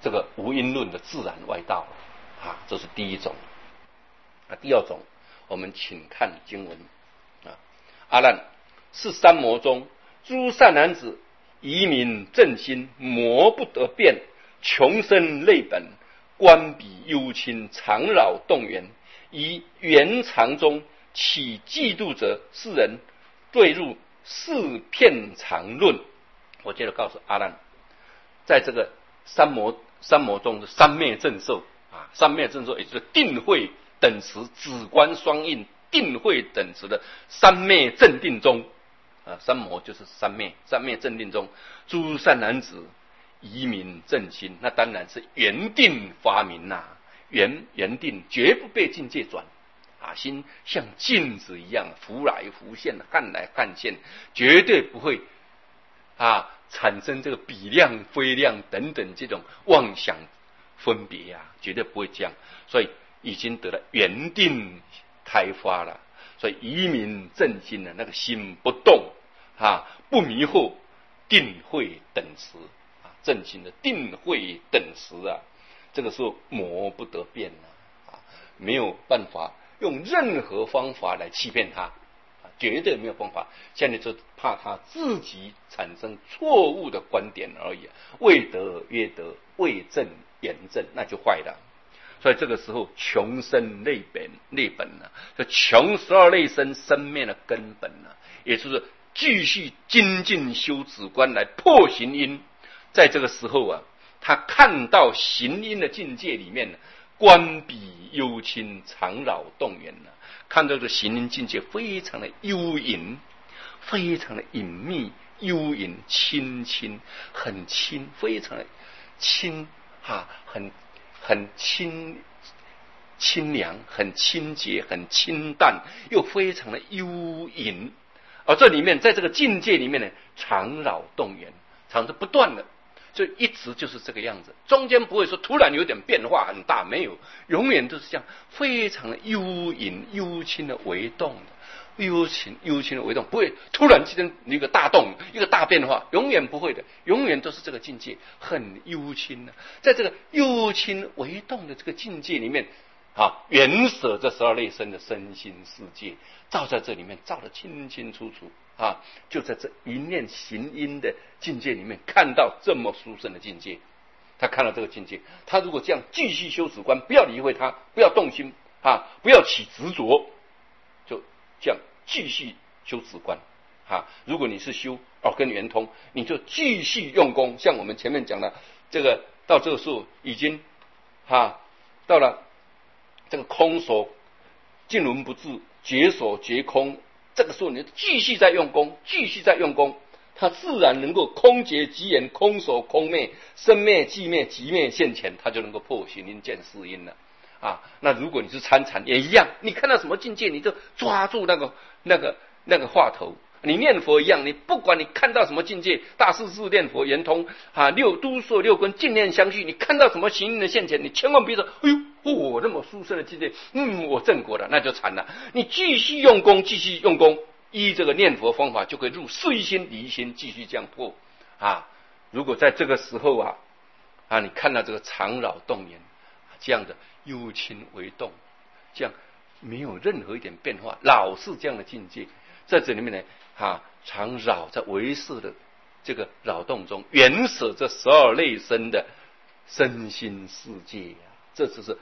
这个无因论的自然外道啊，这是第一种。第二种，我们请看经文啊，阿难，是三魔中诸善男子，遗民正心，魔不得变，穷生类本，观彼忧亲，常扰动缘，以缘常中起嫉妒者，世人对入四片常论。我接着告诉阿难，在这个三魔中的三昧正受啊，三昧正受也就是定慧等持、止观双印、定慧等持的三昧正定中啊，三魔就是三昧正定中，诸善男子遗民正心，那当然是圆定发明呐，圆定绝不被境界转啊，心像镜子一样浮来浮现，看来看现，绝对不会啊产生这个比量非量等等这种妄想分别啊，绝对不会这样，所以已经得了圆定开发了，所以遗民正心的那个心不动啊，不迷惑，定慧等持啊，正心的定慧等持啊，这个时候魔不得变啊，没有办法用任何方法来欺骗他，绝对没有办法。现在就怕他自己产生错误的观点而已，未得曰得，未正言正，那就坏了。所以这个时候穷生类本呢，这穷12类生生灭的根本呢，也就是继续精进修止观来破行因。在这个时候啊，他看到行因的境界里面呢，观彼幽亲，常扰动缘呢，看到这个行因境界非常的幽隐，非常的隐秘，幽隐清很清，非常的清啊，很清凉，很清洁，很清淡，又非常的幽隐。而这里面在这个境界里面呢，常扰动缘，常是不断的，就一直就是这个样子，中间不会说突然有点变化很大，没有，永远都是这样，非常的幽隐幽清的微动的，幽清的微动，不会突然之间一个大动，一个大变化，永远不会的，永远都是这个境界很幽清的。在这个幽清微动的这个境界里面啊，缘舍这12类生的身心世界，照在这里面照得清清楚楚啊，就在这一念行因的境界里面看到这么殊胜的境界。他看到这个境界，他如果这样继续修止观，不要理会他，不要动心啊，不要起执着，就这样继续修止观啊。如果你是修耳根圆通，你就继续用功，像我们前面讲的这个，到这个时候已经到了这个空所尽轮不至，觉所觉空，这个时候你继续在用功，他自然能够空觉即言，空所空灭，生灭寂灭，即灭现前，他就能够破行因见识因了啊。那如果你是参禅也一样，你看到什么境界，你就抓住那个话头。你念佛一样，你不管你看到什么境界，大势至念佛圆通啊，都说六根净念相续，你看到什么行因的现前，你千万别说哎呦那么殊胜的境界，我正果了，那就惨了。你继续用功，依这个念佛方法，就可以入四一心、离心，继续这样破啊。如果在这个时候你看到这个常扰动缘这样的幽清微动，这样没有任何一点变化，老是这样的境界，在这里面呢常扰在唯识的这个扰动中，缘舍这12类生的身心世界这就是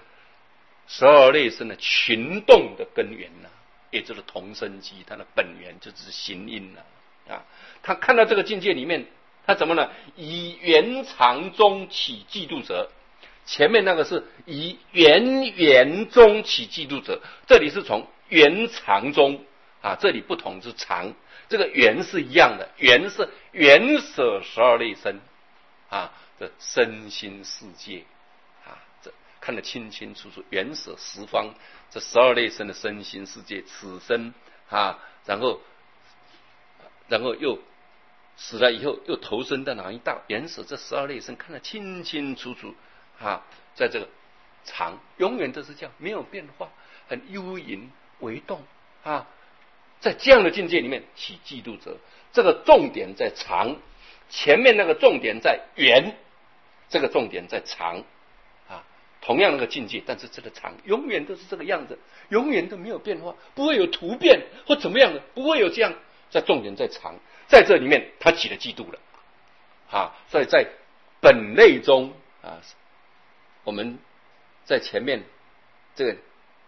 12类生的群动的根源也就是同生机，它的本源就是行因他看到这个境界里面，他怎么呢？以缘常中起嫉妒者，前面那个是以缘中起嫉妒者，这里是从缘常中这里不同是常，这个缘是一样的，缘是缘舍12类生这身心世界这看得清清楚楚，缘舍十方这12类生的身心世界，此生然后又死了以后又投生到哪一道，缘舍这12类生看得清清楚楚在这个常永远都是这样，没有变化，很幽隐微动在这样的境界里面起嫉妒者，这个重点在常，前面那个重点在缘， 这个重点在常啊，同样那个境界，但是这个常永远都是这个样子，永远都没有变化，不会有突变或怎么样的，不会有这样。在重点在常，在这里面他起了嫉妒了啊，所以在本类中啊，我们在前面这个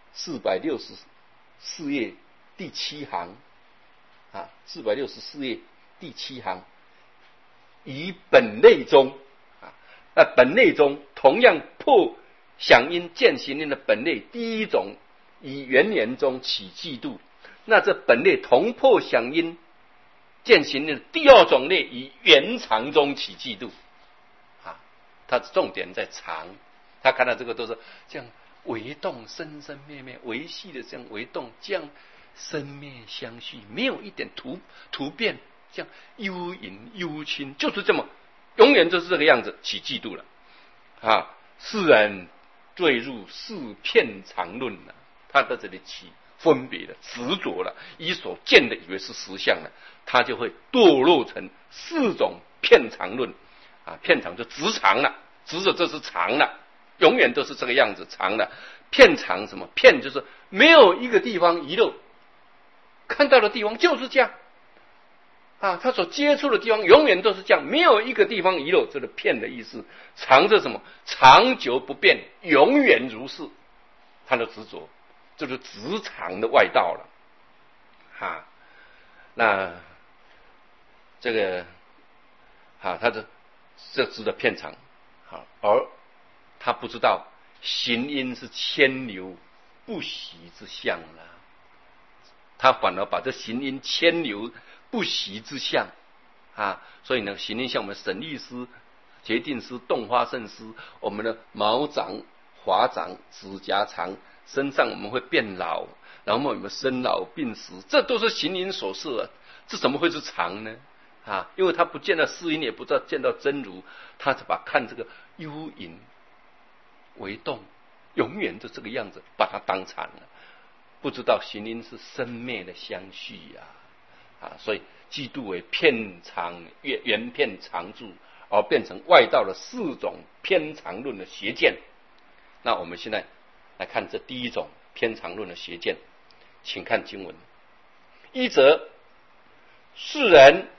464页第7行啊，464页第7行，以本类中啊，那本类中同样破响应见行因的本类第一种，以缘言中起嫉妒。那这本类同破响应见行因的第二种类，以缘常中起嫉妒啊，它重点在常。他看到这个都是这样微动，生生灭灭，维系的这样微动，这样生灭相续，没有一点突变，这样幽隐幽清，就是这么永远就是这个样子，起嫉妒了啊！世人坠入四片常论了，他在这里起分别了，执着了，以所见的以为是实相了，他就会堕落成4种片常论啊，片常就执常了，执着这是常了，永远都是这个样子，常了。片常什么？片就是没有一个地方遗漏，看到的地方就是这样啊，他所接触的地方永远都是这样，没有一个地方遗漏，这个片的意思。常是什么？长久不变，永远如是，他的执着就是执常的外道了啊。那这个啊，他的这执的片常好，而他不知道行因是牵流不息之相了，他反而把这行因牵流不息之相啊，所以呢，行因像我们沈律师、决定师、动花圣师，我们的毛长、发长、指甲长，身上我们会变老，然后我们生老病死，这都是行因所设，这怎么会是常呢？啊，因为他不见到世因，也不知道见到真如，他就把看这个幽隐为动，永远就这个样子，把它当常了，不知道行因是生灭的相续啊，所以嫉妒为片常缘片常住，而变成外道的4种偏常论的邪见。那我们现在来看这第一种偏常论的邪见，请看经文：一则世人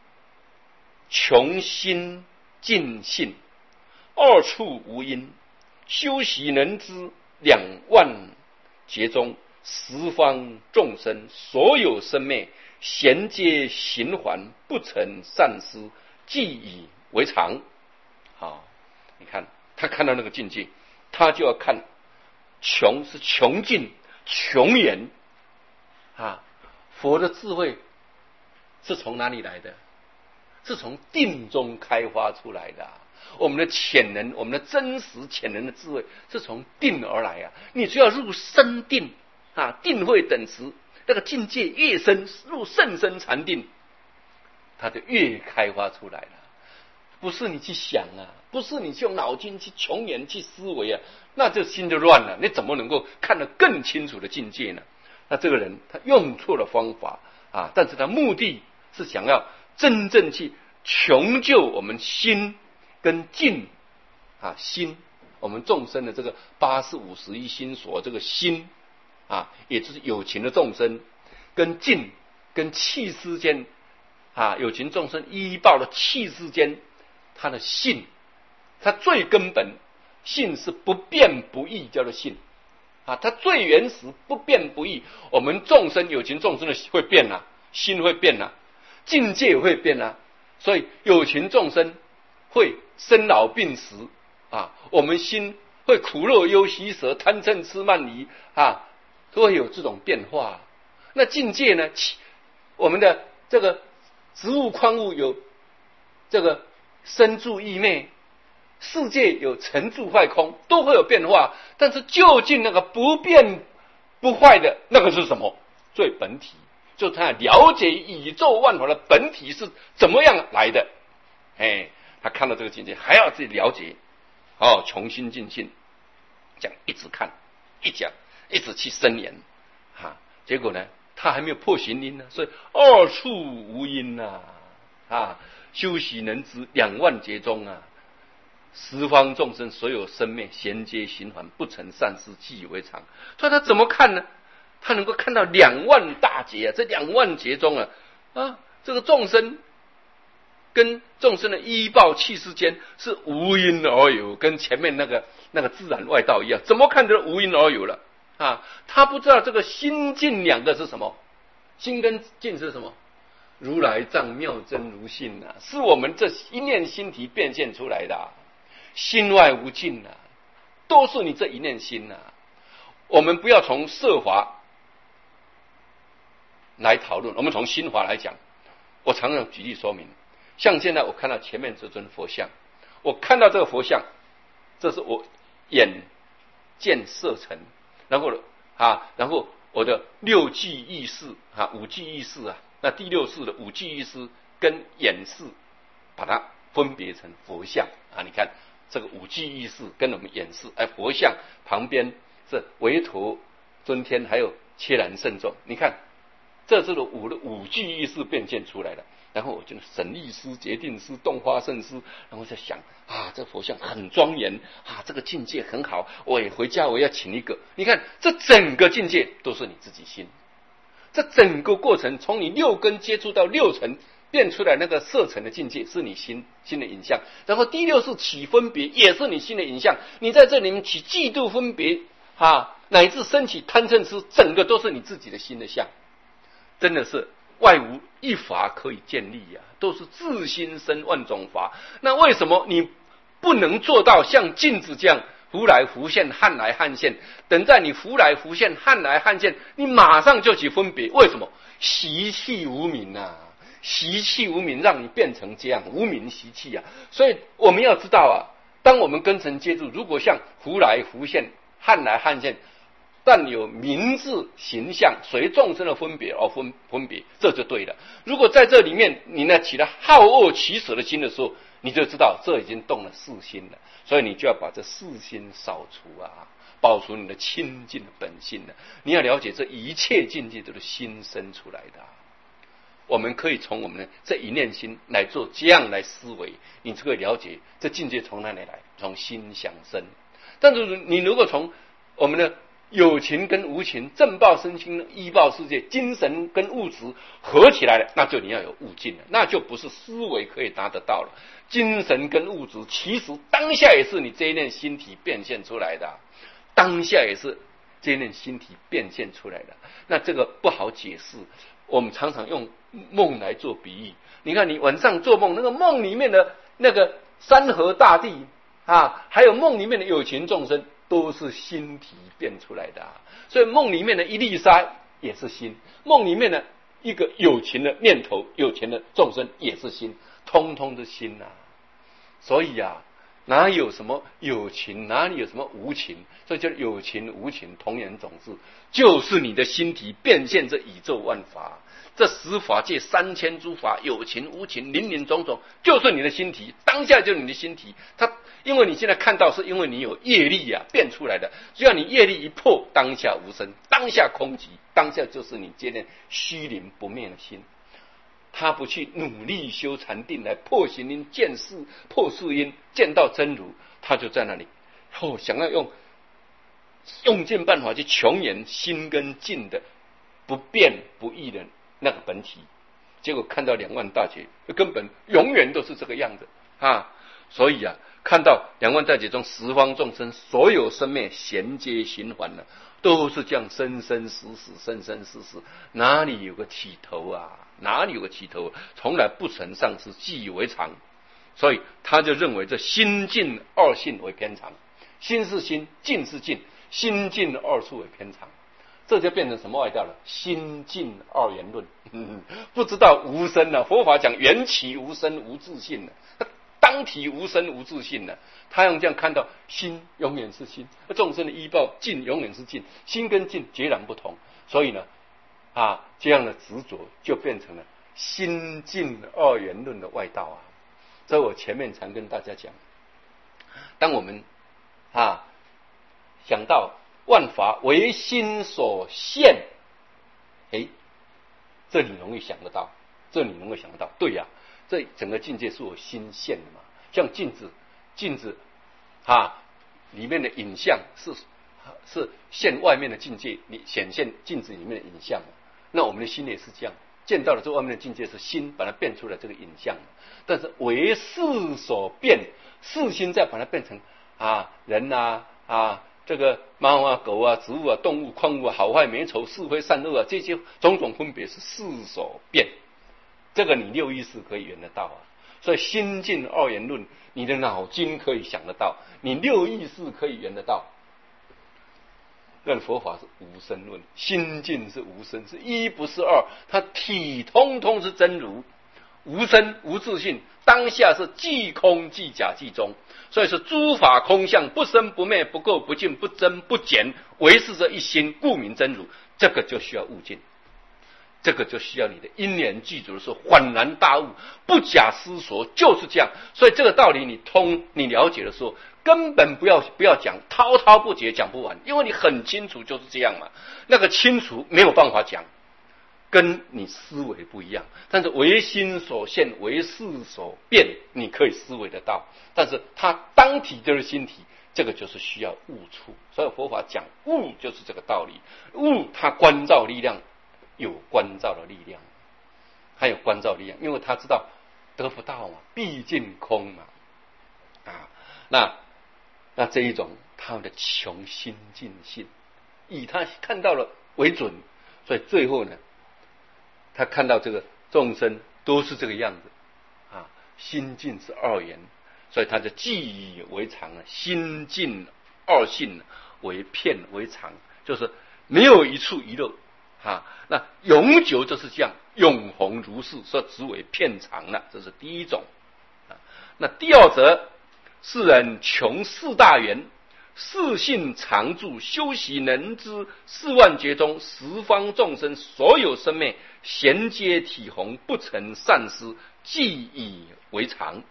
穷心尽性，二处无因，修习能知2万劫中，十方众生所有生灭，衔接循环，不成善思，既以为常。好，你看他看到那个境界，他就要看穷是穷尽穷源啊，佛的智慧是从哪里来的？是从定中开发出来的我们的潜能，我们的真实潜能的智慧是从定而来啊！你只要入深定啊，定慧等持，那个境界越深，入甚深禅定，它就越开发出来了。不是你去想啊，不是你用脑筋去穷研去思维啊，那这心就乱了。你怎么能够看得更清楚的境界呢？那这个人他用错了方法啊，但是他目的是想要真正去穷究我们心跟境啊，心我们众生的这个80、51心所，这个心啊，也就是有情的众生跟境跟气之间啊，有情众生依报的气之间，他的性，他最根本性是不变不异，叫做性啊，它最原始不变不异。我们众生有情众生的会变啊，心会变啊，境界会变啊，所以有情众生会生老病死啊，我们心会苦乐忧喜舍贪嗔痴慢疑啊，都会有这种变化。那境界呢？我们的这个植物矿物有这个生住异灭，世界有成住坏空，都会有变化。但是究竟那个不变不坏的那个是什么？最本体，就是他了解宇宙万法的本体是怎么样来的。他看到这个境界，还要自己了解，穷心尽性，这样一直看，一讲，一直去深研，结果呢，他还没有破行因呢，所以二处无因修习能知2万劫中十方众生所有生灭衔接循环，不成善事，习以为常。所以他怎么看呢？他能够看到20000大劫啊，这20000劫中这个众生跟众生的依报气之间是无因而有，跟前面那个自然外道一样，怎么看都无因而有了啊？他不知道这个心境2个是什么，心跟境是什么？如来藏妙真如性啊，是我们这一念心体变现出来的心外无尽都是你这一念心我们不要从色法来讨论，我们从心法来讲。我常常举例说明，像现在我看到前面这尊佛像，我看到这个佛像，这是我眼见色尘，然后我的6际意识5际意识那第6识的5际意识跟眼识，把它分别成佛像你看这个5际意识跟我们眼识，佛像旁边是维陀尊天，还有切然圣众，你看。这是5际意识变现出来的，然后我觉得神力师、决定师、动花圣师，然后在想这佛像很庄严这个境界很好，我也回家我要请一个。你看这整个境界都是你自己心，这整个过程从你6根接触到6尘变出来那个色尘的境界是你心的影像，然后第6是起分别，也是你心的影像，你在这里面起嫉妒分别乃至升起贪嗔痴，整个都是你自己的心的像。真的是外无一法可以建立都是自心生万种法。那为什么你不能做到像镜子这样忽来忽现，汉来汉现？等在你忽来忽现，汉来汉现，你马上就起分别。为什么？习气无明习气无明让你变成这样，无明习气所以我们要知道当我们根尘接触，如果像忽来忽现，汉来汉现，但有名字形象随众生的分别而分别，这就对了。如果在这里面你起了好恶取舍的心的时候，你就知道这已经动了4心了，所以你就要把这4心扫除保存你的清净的本性你要了解这一切境界都是心生出来的我们可以从我们的这一念心来做这样来思维，你就会了解这境界从哪里来，从心想生。但是你如果从我们的有情跟无情，正报身心依报世界，精神跟物质合起来了，那就你要有悟境了，那就不是思维可以达得到了。精神跟物质其实当下也是你这一念心体变现出来的当下也是这一念心体变现出来的。那这个不好解释，我们常常用梦来做比喻。你看你晚上做梦，那个梦里面的那个山河大地还有梦里面的有情众生，都是心体变出来的所以梦里面的一粒沙也是心，梦里面的一个有情的念头、有情的众生也是心，通通是心所以哪有什么有情，哪里有什么无情？所以叫有情无情同源种子，就是你的心体变现这宇宙万法，这10法界3000诸法，有情无情，林林总总，就是你的心体，当下就是你的心体。它因为你现在看到，是因为你有业力变出来的。只要你业力一破，当下无生，当下空寂，当下就是你这念虚灵不灭的心。他不去努力修禅定来破行因、见事破事因，见到真如，他就在那里想要用尽办法去穷研心跟境的不变不异的那个本体，结果看到20000大劫，根本永远都是这个样子所以看到20000大劫中十方众生所有生灭衔接循环都是这样生生死死，生生死死，哪里有个起头哪里有个起头？从来不成上师，习以为常。所以他就认为这心境2性为偏常，心是心，境是境，心境2处为偏常，这就变成什么外道了？心境2元论不知道无生佛法讲缘起无生无自性当体无生无自性他用这样看到心永远是心，众生的依报境永远是境，心跟境截然不同。所以这样的执着就变成了心境2元论的外道所以我前面常跟大家讲，当我们想到万法唯心所现，这你容易想得到，这你能够想得到，对这整个境界是我心现的嘛。像镜子镜子里面的影像是现外面的境界，你显现镜子里面的影像。那我们的心也是这样，见到了这外面的境界是心把它变出来这个影像，但是为事所变，事心再把它变成人这个猫啊、狗啊、植物啊、动物、矿物啊、好坏美丑、是非善恶这些种种分别是事所变，这个你六意识可以圆得到所以心境二元论，你的脑筋可以想得到，你六意识可以圆得到。那佛法是无生论，心境是无生，是一不是二，它体通通是真如，无生无自性，当下是即空即假即中，所以是诸法空相，不生不灭，不垢不净，不增不减，唯是这一心，故名真如。这个就需要悟境，这个就需要你的因缘具足的时候恍然大悟，不假思索，就是这样。所以这个道理你了解的时候，根本不要讲滔滔不绝，讲不完，因为你很清楚就是这样嘛。那个清楚没有办法讲，跟你思维不一样。但是唯心所现，唯事所变，你可以思维得到。但是它当体就是心体，这个就是需要悟处。所以佛法讲悟就是这个道理。悟它关照力量有关照的力量，还有关照力量，因为他知道得不到嘛，毕竟空嘛那这一种他的穷心尽性，以他看到了为准，所以最后呢，他看到这个众生都是这个样子心境是二元，所以他就记以为常心境二性为片为常，就是没有一处遗漏那永久就是这样，永恒如是，所以只为片常了，这是第一种那第二则，世人穷四大缘，四性常住，修习能知四万劫中十方众生所有生命衔接体宏，不曾散失，记以为常。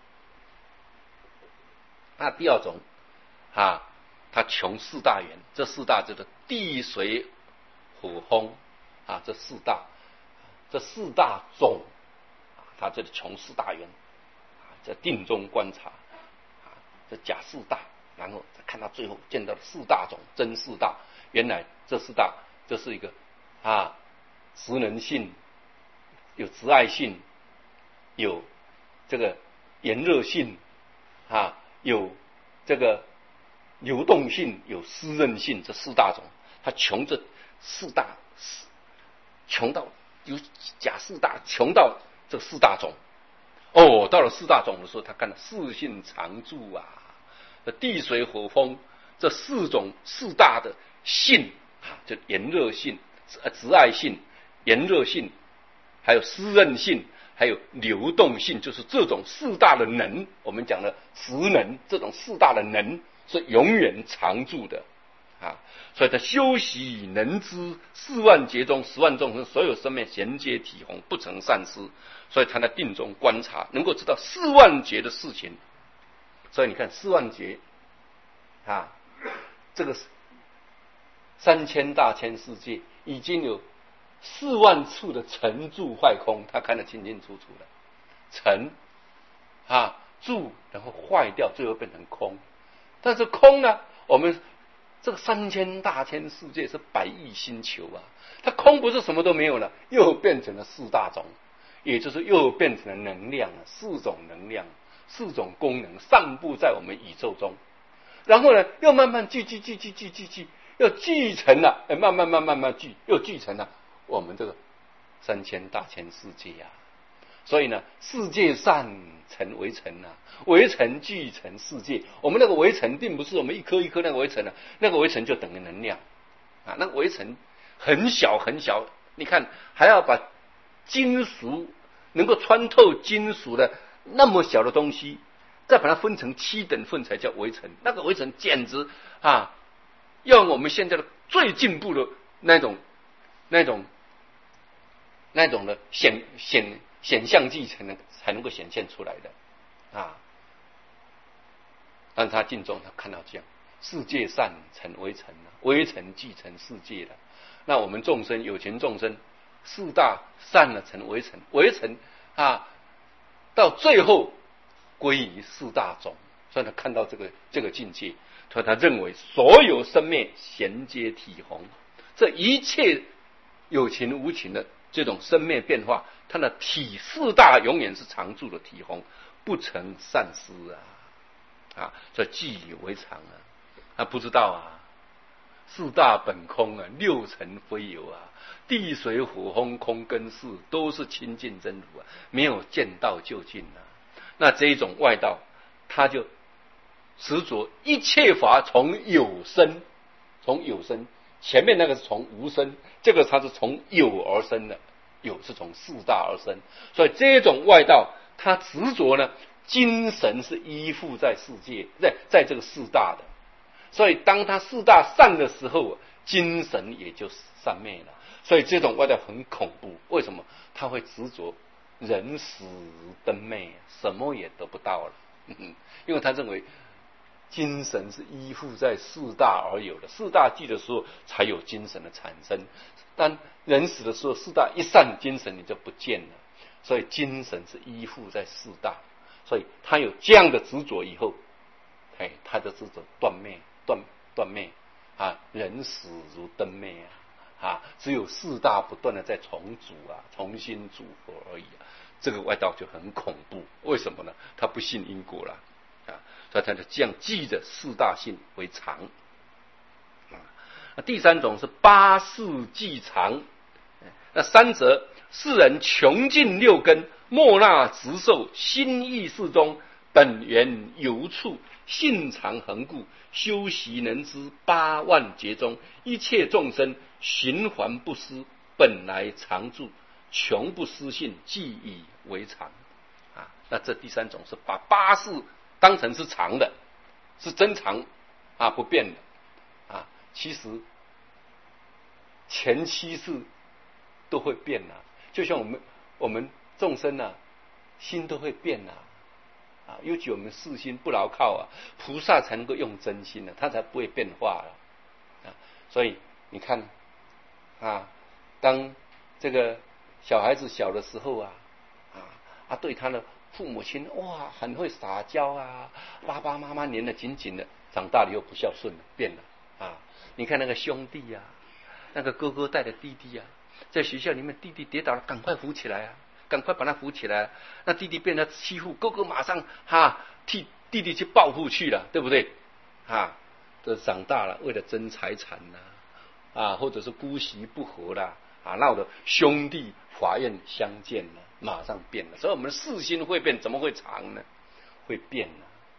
那第二种他穷四大缘，这四大就是地水火风这四大种他这里穷四大缘在定中观察这假四大，然后再看到最后见到四大种真四大，原来这四大这是一个职能性，有慈爱性，有这个炎热性有这个流动性，有湿润性，这四大种他穷这四大，穷到有假四大，穷到这四大种到了四大种的时候，他看到四性常住地水火风这四种四大的性就炎热性、慈爱性、炎热性，还有湿润性，还有流动性，就是这种四大的能，我们讲的磁能，这种四大的能是永远常住的所以他修习能知四万劫中十万众生所有生命衔接体宏，不曾散失，所以他在定中观察，能够知道四万劫的事情。所以你看四万劫这个3000大千世界已经有4万处的成住坏空，他看得清清楚楚的。成住然后坏掉，最后变成空。但是空呢，我们这个3000大千世界是100亿星球它空不是什么都没有了，又变成了四大种，也就是又变成了能量四种能量，四种功能散布在我们宇宙中，然后呢又慢慢聚，又聚成了慢慢聚，又聚成了我们这个3000大千世界所以呢，世界散成为尘为尘聚成世界。我们那个为尘并不是我们一颗一颗那个为尘那个为尘就等于能量那个为尘很小很小，你看还要把金属能够穿透金属的那么小的东西，再把它分成7等份才叫微尘。那个微尘简直用我们现在的最进步的那种的显像剂才能够显现出来的但是他进中他看到这样，世界散成微尘微尘聚成世界了。那我们众生有情众生四大散了成微尘到最后归于四大种所以他看到这个境界，所以他认为所有生灭衔接体宏，这一切有情无情的这种生灭变化，它的体四大永远是常住的体宏，不曾散失所以记以为常他不知道四大本空六尘非有地水火风空跟识都是清净真如没有见到就近那这一种外道，他就执着一切法从有生，前面那个是从无生，这个它是从有而生的，有是从四大而生，所以这种外道他执着呢，精神是依附在世界，在这个四大的，所以当他四大散的时候，精神也就散灭了。所以这种外道很恐怖，为什么？他会执着人死灯灭，什么也得不到了，因为他认为精神是依附在四大而有的，四大寂的时候才有精神的产生，但人死的时候，四大一散，精神你就不见了，所以精神是依附在四大，所以他有这样的执着以后，他的执着断灭人死如灯灭只有四大不断的在重组重新组合而已这个外道就很恐怖，为什么呢？他不信因果了所以他就这样记着四大性为常第三种是八事记常，那三则世人穷尽六根，莫那执受，心意识中本源由处，性常恒固，修习能知八万劫中，一切众生循环不失，本来常住，穷不失性，记以为常那这第三种是把八事当成是常的，是真常不变的其实前七世都会变就像我们众生心都会变尤其我们世心不牢靠菩萨才能够用真心他才不会变化所以你看当这个小孩子小的时候对他的父母亲很会撒娇爸爸妈妈黏得紧紧的，长大了又不孝顺了，变了你看那个兄弟那个哥哥带的弟弟在学校里面弟弟跌倒了，赶快扶起来赶快把他扶起来，那弟弟被他欺负，哥哥马上替弟弟去报复去了，对不对这长大了为了争财产或者是姑息不和啦闹得兄弟法院相见了，马上变了。所以我们世心会变，怎么会常呢？会变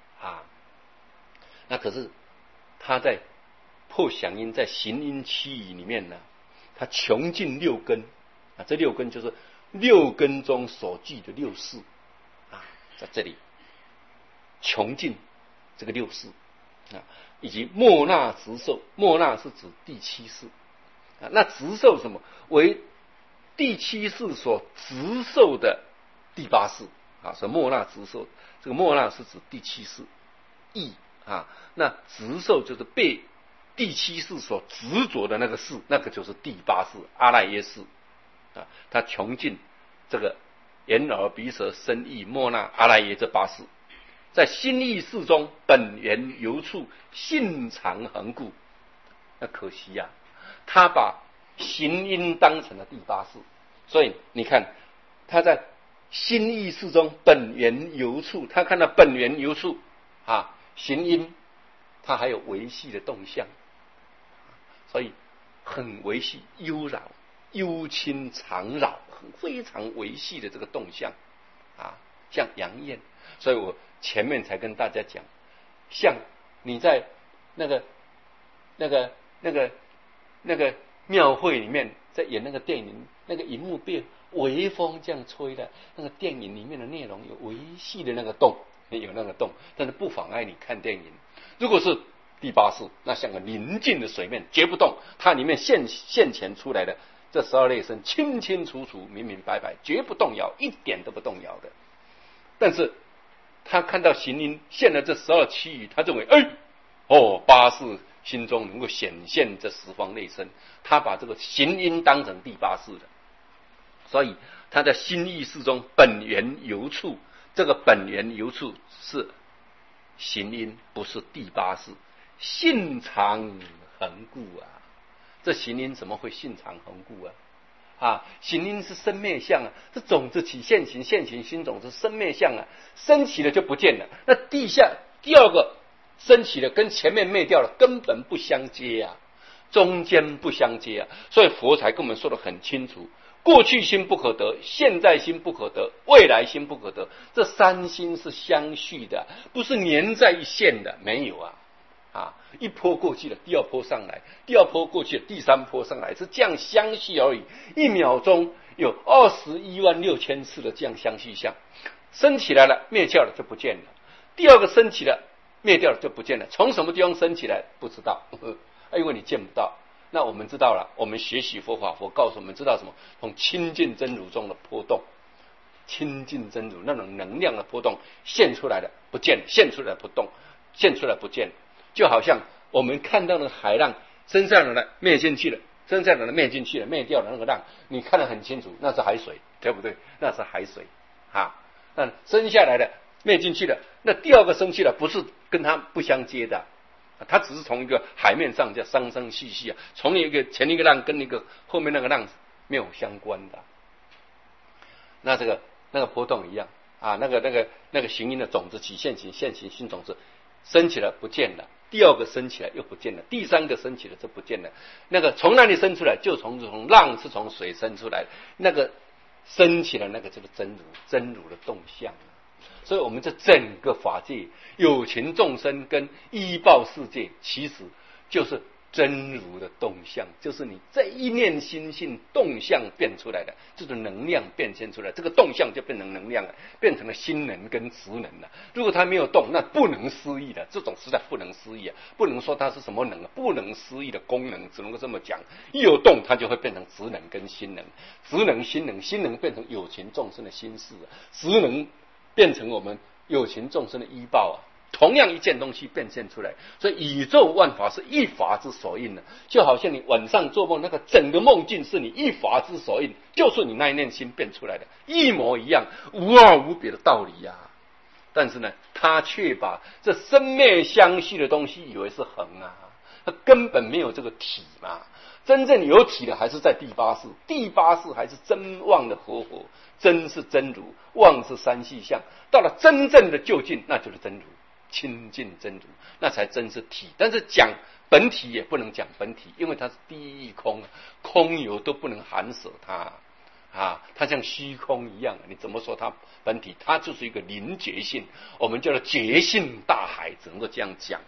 那可是他在破响音，在行音七语里面他穷尽六根这六根就是六根中所具的六事在这里穷尽这个六事以及莫那执受，莫那是指第七世那执受什么？为第七世所执受的第八世所以莫那执受，这个莫那是指第七世意那执受就是被第七世所执着的那个事，那个就是第八世阿赖耶识他穷尽这个眼耳鼻舌身意莫那阿赖耶这八识，在心意识中本源由处，性常恒固。那可惜他把行因当成了第八识，所以你看他在心意识中本源由处，他看到本源由处行因他还有维系的动向，所以很维系忧扰忧亲常扰，非常维系的这个动向像杨艳。所以我前面才跟大家讲，像你在那个庙会里面在演那个电影，那个荧幕被微风这样吹的，那个电影里面的内容有维系的那个动，有那个动，但是不妨碍你看电影。如果是第八识，那像个宁静的水面，绝不动，它里面现前出来的这12类生清清楚楚明明白白，绝不动摇，一点都不动摇的。但是他看到行因现了这12期语，他认为八识心中能够显现这十方类生，他把这个行因当成第八识的，所以他在心意识中本源由处，这个本源由处是行因不是第八世，性常恒固啊。这行因怎么会性常恒固啊？行因是生灭相啊，这种子起现行，现行心种子生灭相啊，升起了就不见了。那地下第二个升起了，跟前面灭掉了，根本不相接啊，中间不相接啊。所以佛才跟我们说得很清楚。过去心不可得，现在心不可得，未来心不可得，这三心是相续的，不是连在一线的，没有一波过去了，第二波上来，第二波过去了，第三波上来，是这样相续而已。一秒钟有216000次的这样相续相，升起来了，灭掉了就不见了。第二个升起了，灭掉了就不见了。从什么地方升起来不知道，因为你见不到。那我们知道了，我们学习佛法，佛告诉我们知道什么？从清净真如中的波动，清净真如那种能量的波动现出来的不见了，现出来不动，现出来不见了，就好像我们看到的海浪升上来了，灭进去了，升上来了，灭进去了，灭掉了那个浪，你看得很清楚，那是海水，对不对？那是海水那升下来的灭进去了，那第二个升去了，不是跟它不相接的。它只是从一个海面上叫生生细细从一个前一个浪跟那个后面那个浪没有相关的。那那个波动一样那个行因的种子起现行，现行新种子升起来不见了，第二个升起来又不见了，第三个升起来就不见了。那个从哪里生出来？就从浪是从水生出来的，那个升起来那个就是真如的动向。所以我们这整个法界有情众生跟依报世界，其实就是真如的动向，就是你这一念心性动向变出来的，就是能量变现出来，这个动向就变成能量了，变成了心能跟识能了。如果它没有动，那不能思议的，这种实在不能思议不能说它是什么能不能思议的功能，只能够这么讲。一有动，它就会变成识能跟心能，识能心能，心能变成有情众生的心事，识能变成我们有情众生的依报同样一件东西变现出来，所以宇宙万法是一法之所应的，就好像你晚上做梦，那个整个梦境是你一法之所应，就是你那一念心变出来的，一模一样，无二无别的道理但是呢，他却把这生灭相续的东西以为是恒他根本没有这个体嘛。真正有体的还是在第八世，第八世还是真妄的活佛，真是真如，妄是三细相。到了真正的究竟，那就是真如，清净真如，那才真是体。但是讲本体也不能讲本体，因为它是第一空，空有都不能含舍它它像虚空一样，你怎么说它本体？它就是一个临觉性，我们叫做觉性大海，只能够这样讲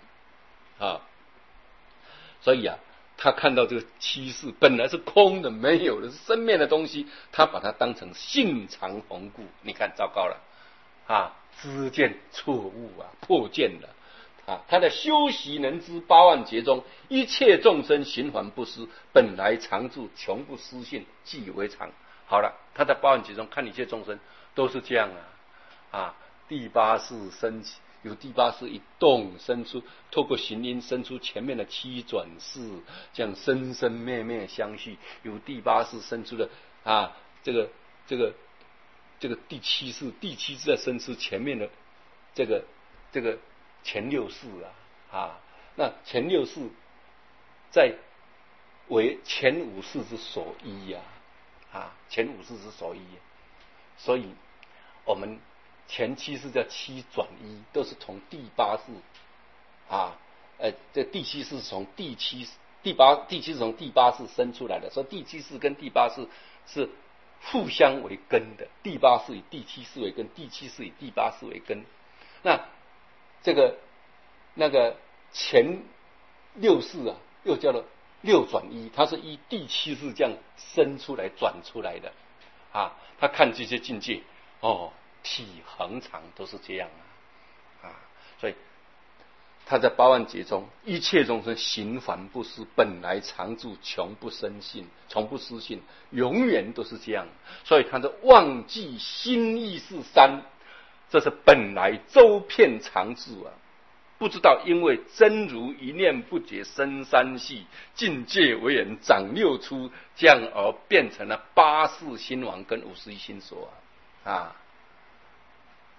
所以他看到这个七事本来是空的，没有的，是生灭的东西，他把它当成性常恒固。你看，糟糕了知见错误破见了他的修习能知八万劫中，一切众生循环不失，本来常住，穷不失性，即以为常。好了，他在八万劫中看一切众生都是这样第八世升起，有第八世一动生出，透过行因生出前面的七转世，这样生生灭灭相续。有第八世生出的这个第七世在生出前面的这个前六世那前六世在为前五世之所依前五世之所依。所以我们前七世叫七转一，都是从第八世这第七世是从第七是从第八世生出来的，所以第七世跟第八世是互相为根的，第八世以第七世为根，第七世以第八世为根。那那个前六世又叫做六转一，它是依第七世这样生出来转出来的他看这些境界体恒常都是这样所以他在八万劫中，一切众生行凡不失，本来常住，穷不生性，从不失性，永远都是这样。所以他的忘记心意是三，这是本来周遍常住不知道因为真如一念不觉生三系，境界为人长六出，这样而变成了八世心王跟51心所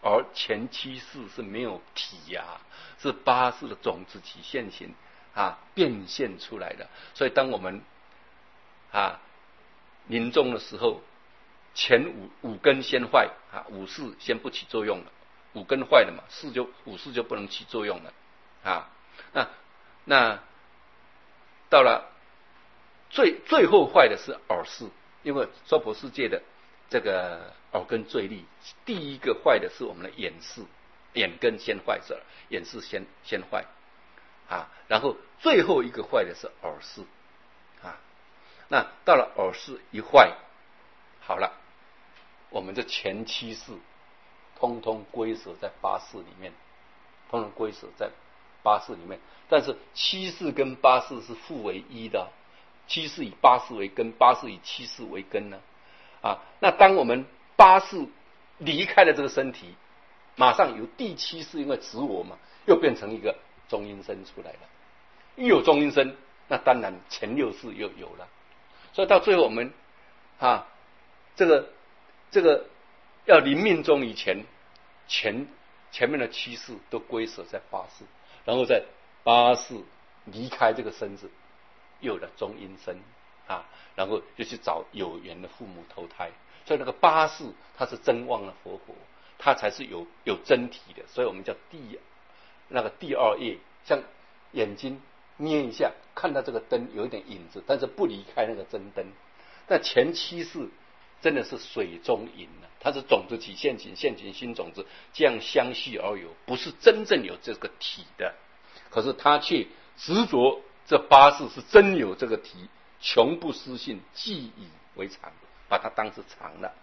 而前七世是没有体呀，是八世的种子体现型变现出来的。所以当我们临终的时候，前五根先坏五世先不起作用了，五根坏了嘛，五世就不能起作用了那到了最后坏的是耳世，因为娑婆世界的这个耳根最利，第一个坏的是我们的眼世，眼根先坏，是眼世先坏然后最后一个坏的是耳世那到了耳世一坏，好了，我们的前七世通通归舍在八世里面，但是七世跟八世是互为一的，七世以八世为根，八世以七世为根呢那当我们八世离开了这个身体，马上由第七世因为执我嘛，又变成一个中阴身出来了。一有中阴身，那当然前六世又有了。所以到最后我们这个要临命终以前，前面的七世都归舍在八世，然后在八世离开这个身子，又有了中阴身然后就去找有缘的父母投胎。所以那个八世它是真忘了佛法，它才是有真体的。所以我们叫第二业，像眼睛捏一下，看到这个灯有一点影子，但是不离开那个真灯。但前七世真的是水中影它是种子体现行新种子这样相续而有，不是真正有这个体的。可是他却执着这八世是真有这个体，穷不思信，既以为常，把它当成常了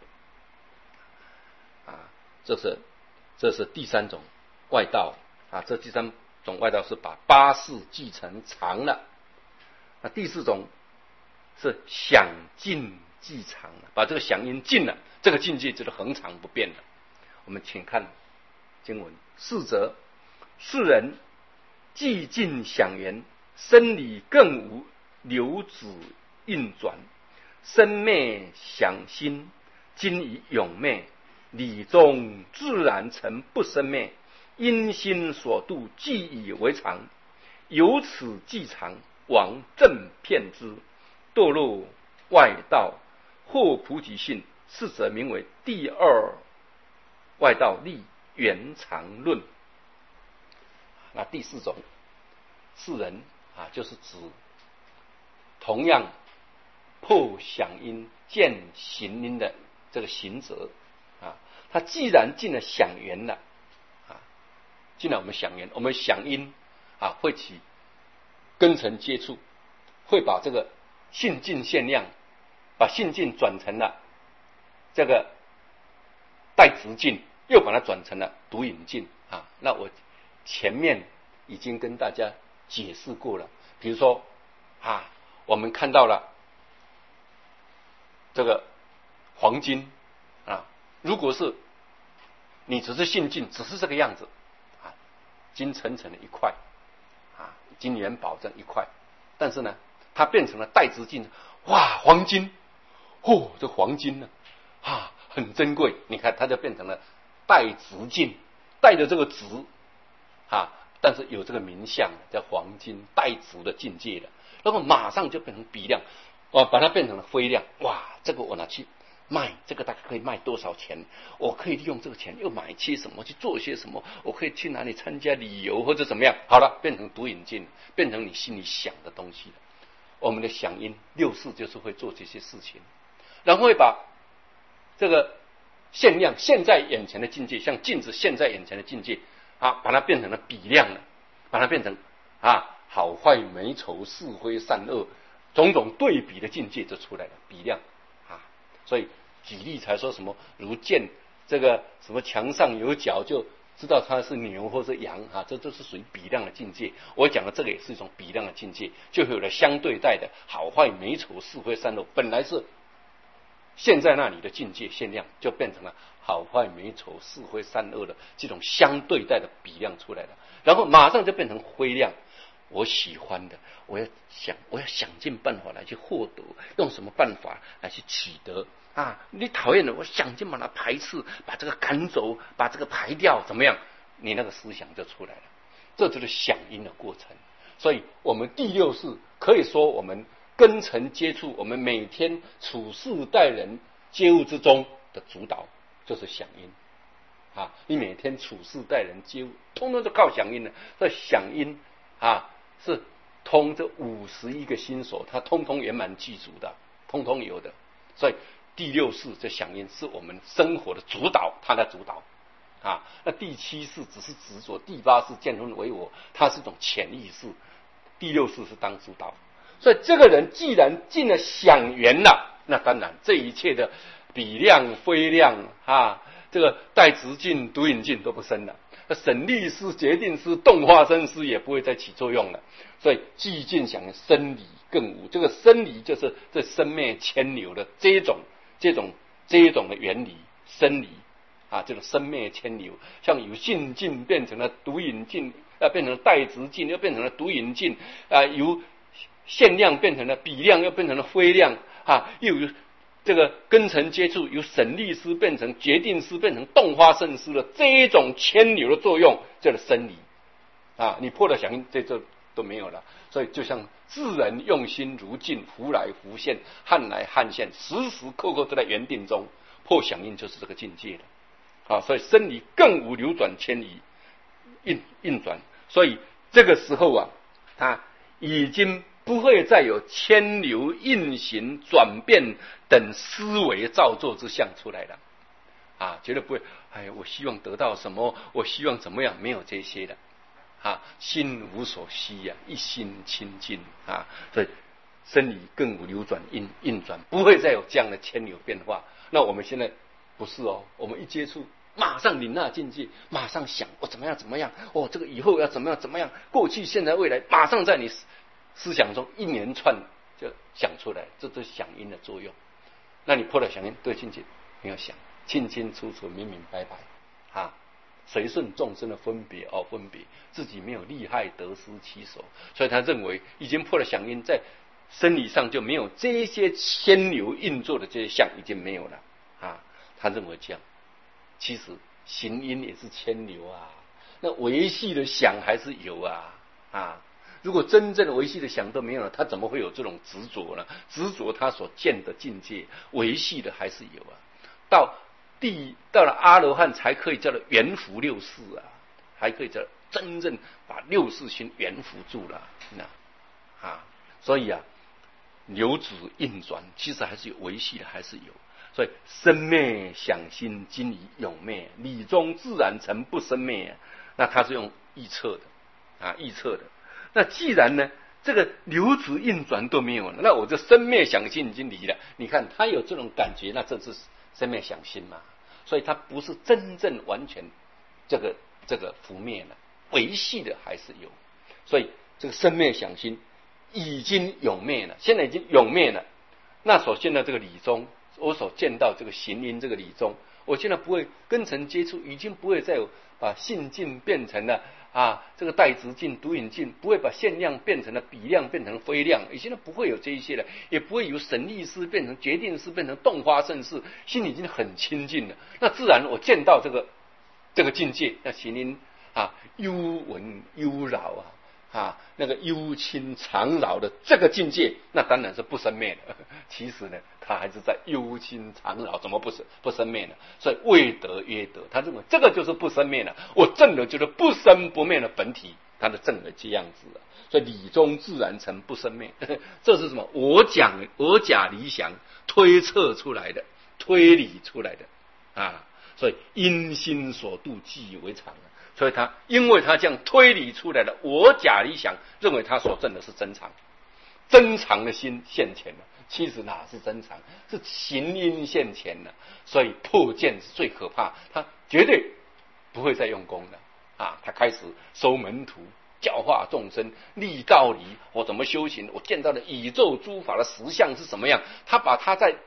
这是第三种外道这第三种外道是把八世继承常了。第四种是想尽即常了，把这个想因尽了，这个境界就是恒常不变了。我们请看经文：是则世人既尽想缘，生理更无流子运转，生灭想心，今以永灭，理中自然成不生灭，因心所度，既以为常，由此即常，往正骗之，堕入外道，获菩提性，是则名为第二外道立圆常论。那第四种世人就是指同样破想因见行因的这个行者他既然进了想缘了进了我们想缘，我们想因会起根尘接触，会把这个性境限量，把性境转成了这个带直境，又把它转成了独隐境那我前面已经跟大家解释过了。比如说我们看到了这个黄金如果是你只是性境，只是这个样子金沉沉的一块金元宝这一块，但是呢它变成了带直境，哇，黄金这黄金呢很珍贵，你看它就变成了带直境，带着这个直但是有这个名相叫黄金带直的境界的，那么马上就变成比量把它变成了灰量，哇，这个我拿去卖，这个大概可以卖多少钱？我可以利用这个钱又买些什么，去做些什么？我可以去哪里参加旅游或者怎么样？好了，变成独引境，变成你心里想的东西了。我们的响应六识就是会做这些事情，然后会把这个限量现在眼前的境界，像镜子现在眼前的境界把它变成了比量了，把它变成好坏美丑是非善恶种种对比的境界就出来了，比量所以举例才说什么如见这个什么墙上有角就知道它是牛或是羊这都是属于比量的境界。我讲的这个也是一种比量的境界，就有了相对待的好坏美丑是非善恶，本来是现在那里的境界限量，就变成了好坏美丑是非善恶的这种相对待的比量出来了，然后马上就变成灰量。我喜欢的，我要想尽办法来去获得，用什么办法来去取得啊，你讨厌的，我想尽把它排斥，把这个赶走，把这个排掉，怎么样？你那个思想就出来了，这就是响应的过程。所以，我们第六式可以说，我们跟尘接触，我们每天处事待人接物之中的主导就是响应啊。你每天处事待人接物，通通都靠响应的。这响应啊，是通这51个心所，它通通圆满具足的，通通有的。所以第六式这响应是我们生活的主导，它的主导啊。那第7式只是执着，第8式见分为我，它是一种潜意识。第六式是当主导。所以这个人既然进了响缘了，那当然这一切的比量、非量啊，这个带直境、独引境都不生了。审力师、决定师、动化生师也不会再起作用了。所以寂静响生理更无，这个生理就是这生灭牵流的这种的原理，生理啊，这种生灭牵流，像由性境变成了独引境，变成了带直境，又变成了独引境啊，由限量变成了比量，又变成了非量啊，又有这个根尘接触，由审力师变成决定师，变成动化圣师的这种牵流的作用，叫做生理啊。你破了响应，这都没有了。所以就像自然用心如镜，浮来浮现，汉来汉现，时时刻刻都在原定中。破响应就是这个境界了啊。所以生理更无流转迁移运转，所以这个时候啊，它已经不会再有牵流、运行、转变等思维造作之相出来了啊，绝对不会。哎，我希望得到什么，我希望怎么样，没有这些的啊，心无所需呀，一心清净啊，所以生理更无流转运转，不会再有这样的牵流变化。那我们现在不是哦，我们一接触，马上领纳境界，马上想我怎么样，哦，这个以后要怎么样，过去、现在、未来，马上在你思想中一连串就想出来，这都是响应的作用。那你破了响应，对境界没有想，清清楚楚、明明白白啊，随顺众生的分别而分别，自己没有利害得失其所，所以他认为已经破了响应，在生理上就没有这些牵流运作的这些相，已经没有了啊。他认为这样，其实行因也是牵流啊，那维系的想还是有啊。如果真正的维系的想都没有了，他怎么会有这种执着呢？执着他所见的境界，维系的还是有啊。到了阿罗汉才可以叫做圆伏六识啊，还可以叫真正把六识心圆伏住了所以啊，流子运转其实还是有维系的，还是有。所以生灭想心今已永灭，理中自然成不生灭那他是用臆测的那既然呢，这个流子运转都没有了，那我这生灭想心已经离了。你看他有这种感觉，那这是生灭想心嘛？所以他不是真正完全这个拂灭了，维系的还是有。所以这个生灭想心已经永灭了，现在已经永灭了。那首先呢，这个理中，我所见到这个行因这个理中，我现在不会跟尘接触，已经不会再有把性境变成了这个带直境、独引境，不会把限量变成了比量，变成了非量，已经不会有这一些了，也不会由审力师变成决定师，变成动发圣事，心里已经很清净了。那自然我见到这个境界，那行因幽闻幽扰那个幽清常扰的这个境界，那当然是不生灭的。其实呢，他还是在幽清常扰，怎么不生灭呢？所以未得曰得，他认为这个就是不生灭了。我证的就是不生不灭的本体，他的证的这样子所以理中自然成不生灭。这是什么？我假理想推测出来的，推理出来的所以因心所度，即以为常所以因为他这样推理出来的我假理想，认为他所证的是真常，真常的心现前了。其实哪是真常，是行因现前了。所以破见是最可怕，他绝对不会再用功了他开始收门徒，教化众生，立道理。我怎么修行？我见到的宇宙诸法的实相是什么样？他把他在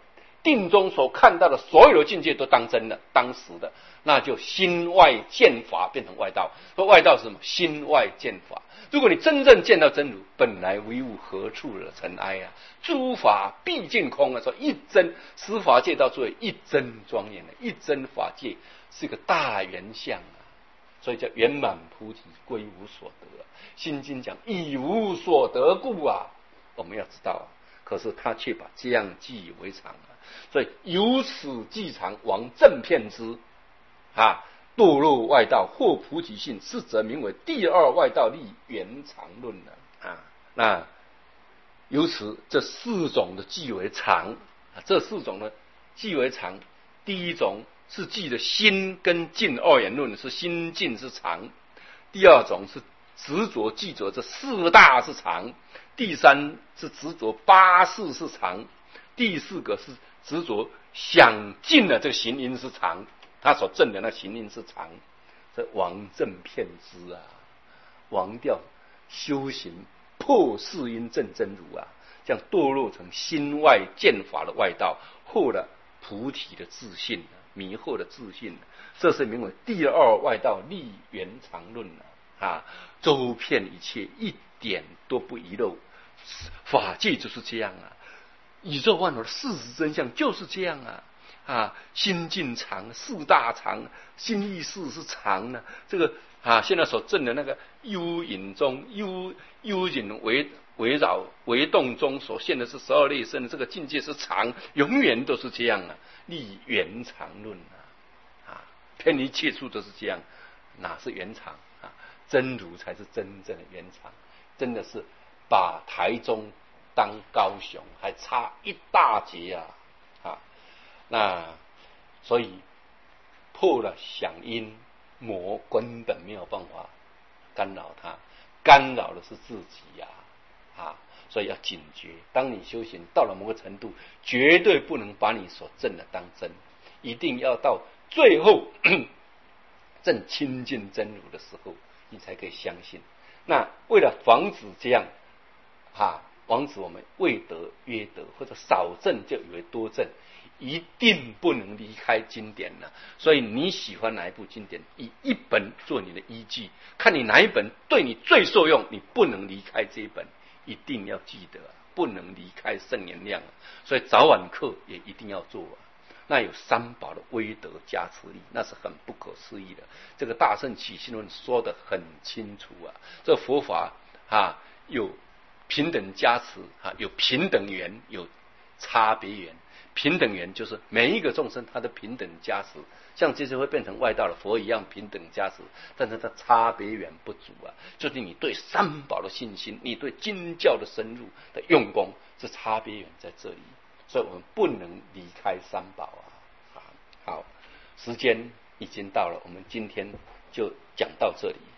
定中所看到的所有的境界都当真了，当时的，那就心外见法变成外道。说外道是什么？心外见法。如果你真正见到真如，本来唯物，何处惹尘埃啊？诸法毕竟空啊！说一真，十法界到最后一真庄严的，一真法界是个大圆相啊，所以叫圆满菩提归无所得啊。心经讲以无所得故啊，我们要知道啊。可是他却把这样记以为常啊，所以由此记常，王正骗之啊，堕落外道，获菩提性，是则名为第二外道立圆常论了啊。那由此这四种的记为常啊，这四种呢记为常。第一种是记的心跟境二元论，是心境是常；第二种是执着记着这四大是常；第三是执着八事是常；第四个是执着想尽了这个行因是常，他所证的那行因是常。这王正骗之啊，王调修行破世因正真如啊，这样堕落成心外见法的外道，获了菩提的自信，迷惑的自信，这是名为第二外道立圆常论啊，周遍一切，一点都不遗漏。法界就是这样啊，宇宙万有的事实真相就是这样啊，心境常，四大常，心意识是常呢。这个现在所证的那个幽隐中，幽隐围绕围动中所现的是12类生的这个境界是常，永远都是这样啊，立圆常论啊，偏离切处都是这样，哪是圆常啊？真如才是真正的圆常，真的是把台中当高雄，还差一大截啊！那所以破了响音，魔根本没有办法干扰他，干扰的是自己所以要警觉。当你修行到了某个程度，绝对不能把你所证的当真，一定要到最后正亲近真如的时候，你才可以相信。那为了防止这样防止我们未得约得，或者少证就以为多证，一定不能离开经典了。所以你喜欢哪一部经典，以一本做你的依据，看你哪一本对你最受用，你不能离开这一本，一定要记得不能离开圣言量所以早晚课也一定要做那有三宝的威德加持力，那是很不可思议的。这个大乘起信论说得很清楚这佛法有平等加持有平等缘，有差别缘。平等缘就是每一个众生他的平等加持，像这些会变成外道的佛一样平等加持，但是他差别缘不足就是你对三宝的信心，你对经教的深入的用功，这差别缘在这里。所以我们不能离开三宝好，时间已经到了，我们今天就讲到这里。